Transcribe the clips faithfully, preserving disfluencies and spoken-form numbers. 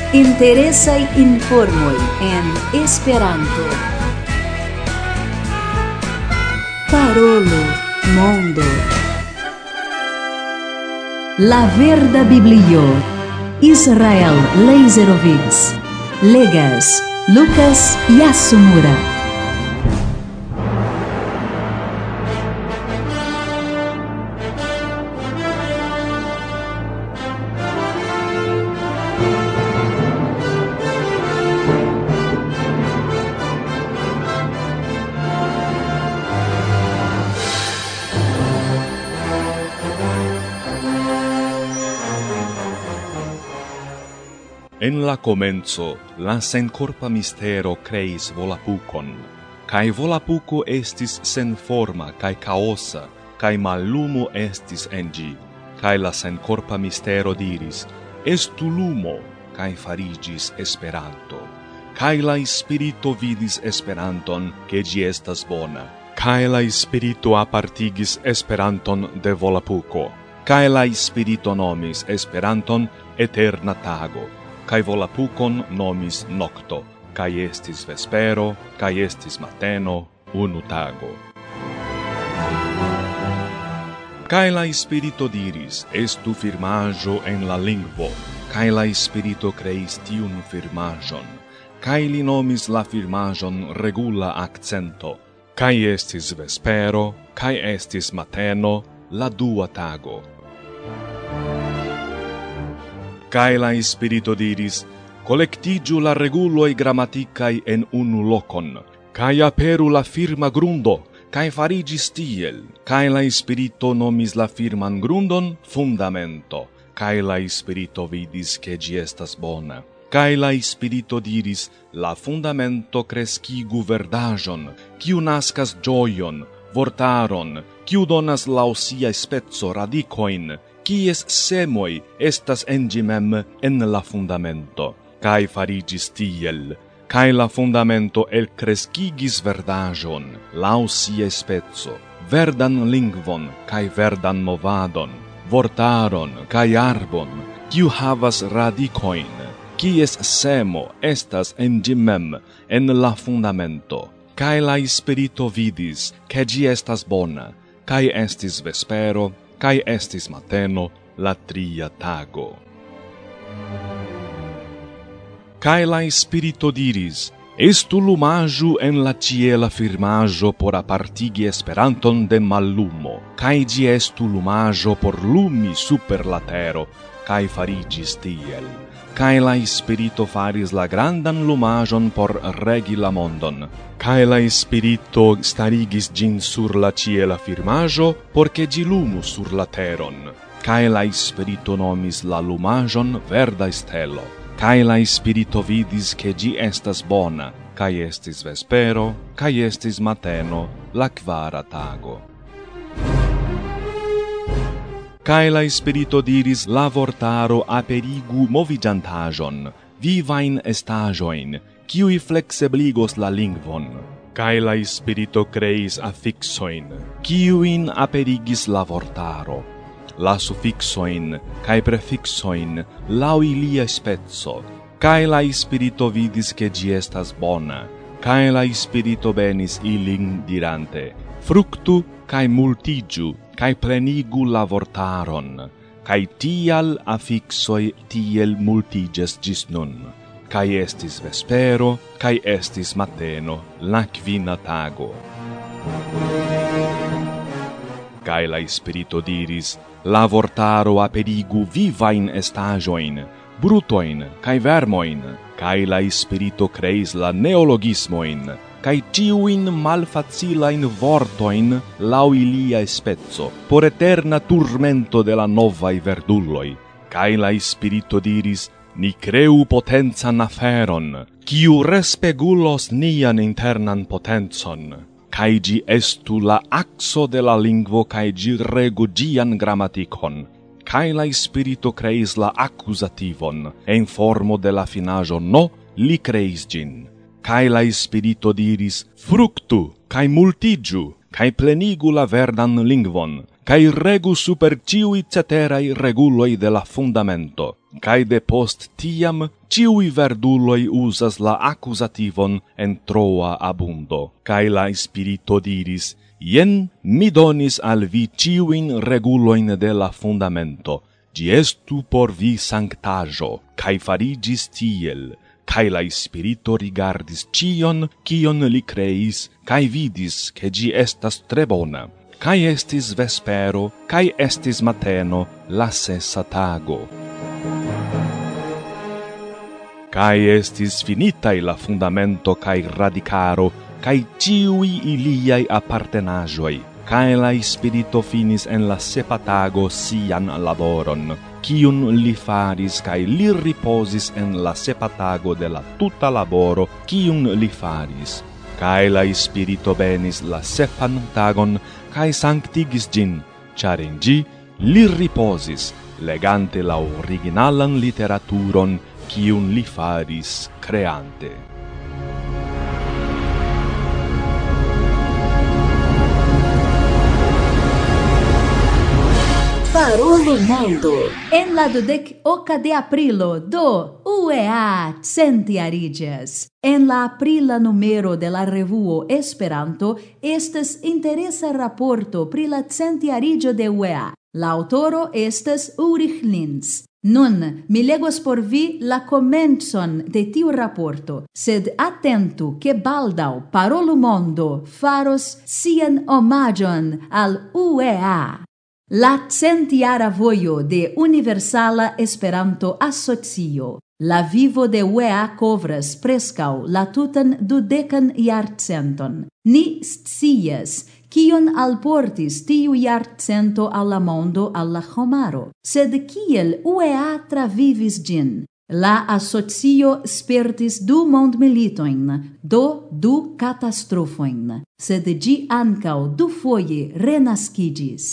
Interesaj informoj en Esperanto. Parolu, mondo. La verda Biblio. Israel Leizerovic. Legas Lucas Yasumura. En la comenzo, la sencorpa mistero creis volapukon, kai volapuko estis senforma kai kaosa, kai mallumo estis en ĝi, kai la sencorpa mistero diris: estu lumo, kai farigis Esperanto. Kai la Spirito vidis Esperanton, ke ĝi estas bona, kai la Spirito apartigis Esperanton de volapuko, kai la Spirito nomis Esperanton eterna tago, kai volapukon nomis nocto, kai estis vespero, kai estis mateno, unu tago. Kai la Spirito diris: estu firmaĵo en la lingvo, kai la Spirito kreis tiun firmaĵon, kai li nomis la firmaĵon regula akcento, kai estis vespero, kai estis mateno, la dua tago. Kai la Spirito diris: collectigiu la reguloi grammaticai en unu locon, kai aperu la firma grundo, kai farigis tiel, kai la Spirito nomis la firman grundon fundamento, kai la Spirito vidis che gi estas bona, kai la Spirito diris: la fundamento crescigu verdajon, kiu nascas gioion, vortaron, kiu donas laŭ sia speco radicoin, kies semoi estas en ĝi mem en la fundamento, kai farigis tiel, kai la fundamento elcrescigis verdaĵon laŭ sia speco, verdan lingvon kai verdan movadon, vortaron kai arbon, kiu havas radikoin, kies semo estas en ĝi mem en la fundamento, kai la Spirito vidis ke ĝi estas bona, kai estis vespero, kai estis mateno, la tria tago. Kai la Spirito diris: estu lumaĵo en la ĉiela firmaĵo por apartigi Esperanton de mallumo, kai ĝi estu lumaĵo por lumi super la tero, kai farigis tiel. Kai la Spirito faris la grandan lumaĵon por regi la mondon, kai la Spirito starigis ĝin sur la ĉiela firmaĵo, por ke ĝi lumu sur la teron. Kai la Spirito nomis la lumaĵon verda stelo, kai la Spirito vidis ke ĝi estas bona, kai estis vespero, kai estis mateno, la kvara tago. Kai la Spirito diris: la vortaro aperigu moviĝantaĵon, vivain estaĵojn, kiuj fleksebligos la lingvon. Kai la Spirito kreis afiksojn, kiujn aperigis la vortaro, la sufiksojn kaj prefiksojn laŭ ilia speco. Kai la Spirito vidis ke ĝi estas bona, kai la Spirito benis ilin dirante: fruktu kaj multiĝu, kai plenigu la vortaron, kai tial afiksoj tiel multiĝas ĝis nun. Kai estis vespero, kai estis mateno, la kvina tago. Kai la Spirito diris: la vortaro aperigu vivain estaĵojn, brutojn kaj vermojn, kai la Spirito kreis la neologismojn, kai tiujn malfacilain vortojn laŭ ilia speco, por eterna turmento de la novaj verduloj. Kai la Spirito diris: ni creu potencan aferon, kiu respegulos nian internan potencon, kai ĝi estu la akso de la lingvo kai ĝi regu ĝian gramatikon. Kai la Spirito kreis la akuzativon en formo de la finaĵo no, li kreis ĝin. Kai la Spirito diris: fruktu, kai multiĝu, kai plenigu la verdan lingvon, cae regu super ciui ceterai reguloi de la fundamento, cae de post tiam ciui verduloi usas la accusativon en troa abundo, cae la spirito diris, ien mi donis al vi ciuin reguloin de la fundamento, gi estu por vi sanctajo, cae farigis tiel, cae la spirito rigardis cion, cion li creis, cae vidis che gi estas tre bona, cae estis vespero, cae estis mateno, la sesa tago. Cae estis finitai la fundamento cae radicaro, cae ciui iliai appartenagioi, cae la spirito finis en la sepa tago sian laboron, cium li faris cae li riposis en la sepa tago de la tuta laboro, cium li faris. Cae la spirito benis la sepan tagon, cae sanctigis gin, char in gi li riposis, legante la originalan literaturon, cium li faris creante. Parolo Mondo. En la dudek oca de aprilo do U E A centiariĝas. En la aprila numero de la revuo Esperanto estas interesa raporto pri la centiariĝo de U E A. La autoro estas Ulrich Linz. Nun, mi legos por vi la komencon de tiu raporto, sed atentu ke baldaŭ Parolo Mondo faros sian omaĝon al U E A. La centiara vojo de Universala Esperanto Asocio. La vivo de U E A kovras preskaŭ la tutan dudekan jarcenton. Ni scias kion alportis tiu jarcento al la mondo, al la homaro. Sed kiel U E A travivis ĝin? La asocio spertis du mondmilitojn, do du katastrofojn, sed ĝi ankaŭ dufoje renaskiĝis.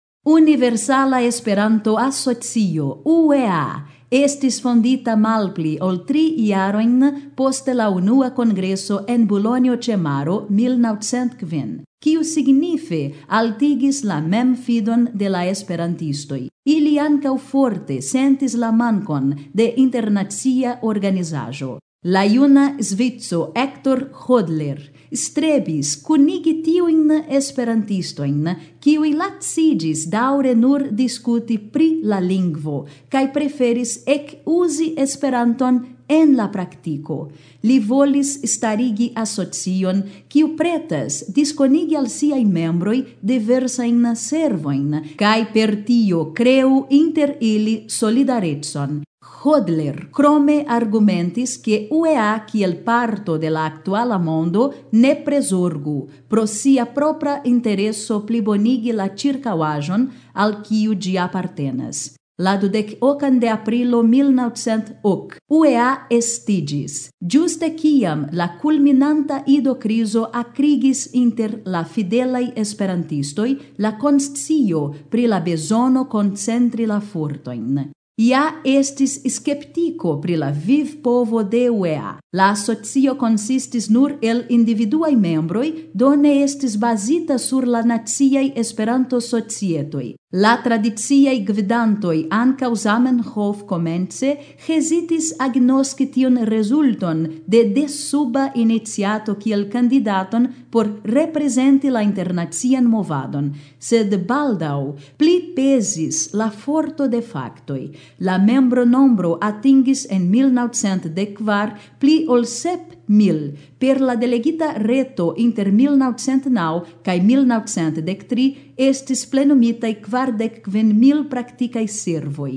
Universala Esperanto Asocio U E A estis fondita malpli ol tri jarojn poste la unua kongreso en Bolonjo ĉe maro mil naŭcent kvin, kiu signife altigis la memfidon de la esperantistoj. Ili ankaŭ forte sentis la mankon de internacia organizaĵo. La juna svitzo Hector Hodler strebis kunigi tiujn esperantistojn, kiuj laciĝis daŭre nur diskuti pri la lingvo kaj preferis ekuzi Esperanton en la praktiko. Li volis starigi asocion, kiu pretas diskonigi al siaj membroj diversajn servojn kaj per tio kreu inter ili solidarecon. Hodler krome argumentis che U E A kiel parto de la aktuala mondo ne prezorgu pro sia propra intereso plibonigi la ĉirkaŭaĵon al kiu ĝi apartenas. La dudek okan de aprilo mil naŭcent ok U E A estiĝis, ĝuste kiam la kulminanta idokrizo akrigis inter la fidelaj esperantistoj la konscio pri la bezono koncentri la fortojn. Ja estis skeptiko pri la vivpovo de U E A. La asocio konsistis nur el individuaj membroj, do ne estis bazita sur la naciaj Esperanto-societoj. La tradiciaj gvidantoj ankaŭ Zamenhof komence hezitis agnoski tiun rezulton de desuba iniciato kiel kandidaton por reprezenti la internacian movadon, sed baldaŭ pli pezis la forto de faktoj. La membro nombro atingis en mil naŭcent dek kvar pli ol sep mil, per la delegita reto inter mil naŭcent naŭ kaj mil naŭcent dek tri estis plenumitaj kvardek kvin mil praktikaj servoj.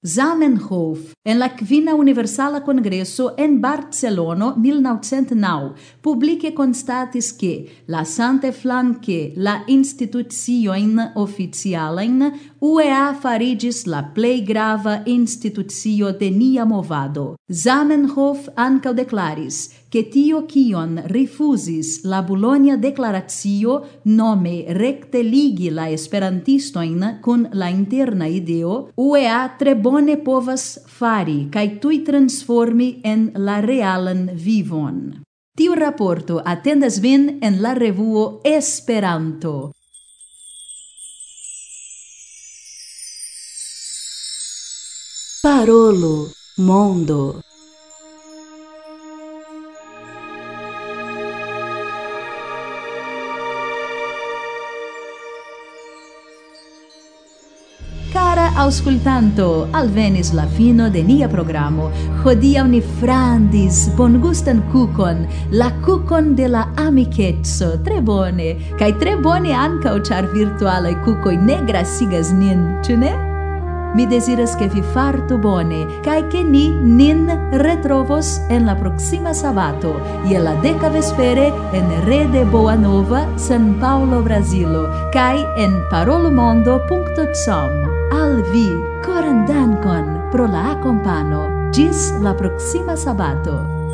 Zamenhof en la kvina Universala Kongreso en Barcelono mil naŭcent naŭ publike konstatis ke lasante flanke la instituciojn oficialajn, U E A fariĝis la plej grava institucio de nia movado. Zamenhof ankaŭ deklaris ke tio kion rifuzis la Bologna Deklaracio, nome rekte ligi la esperantistojn kun la interna ideo, U E A tre bone povas fari kaj tuj transformi en la realan vivon. Tiu raporto atendas vin en la revuo Esperanto. Parolo Mondo. Cara auscultanto, alvenis la fino de nia programo. Hodiaŭ ni frandis bongustan kukon, la kukon de la amikeco, tre bone, kaj tre bone ankaŭ ĉar virtualaj kukoj ne grasigas nin, ĉu ne? Mi desiras ke vi fartu bone, kaj ke ni nin retrovos en la proksima sabato, je la deka vespere en Rede Boa Nova, São Paulo, Brazilo, kaj en parolomondo punto com. Al vi, koran dankon pro la akompano. Ĝis la proksima sabato.